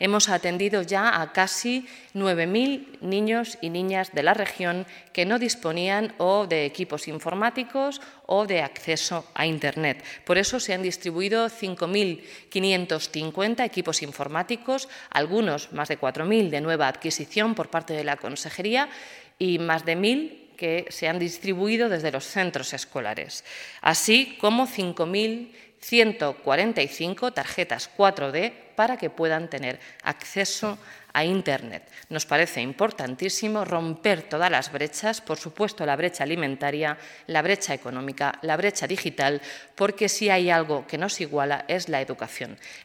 Hemos atendido ya a casi 9.000 niños y niñas de la región que no disponían o de equipos informáticos o de acceso a Internet. Por eso se han distribuido 5.550 equipos informáticos, algunos más de 4.000 de nueva adquisición por parte de la Consejería y más de 1.000 que se han distribuido desde los centros escolares, así como 5.145 tarjetas 4D para que puedan tener acceso a Internet. Nos parece importantísimo romper todas las brechas, por supuesto la brecha alimentaria, la brecha económica, la brecha digital, porque si hay algo que nos iguala es la educación.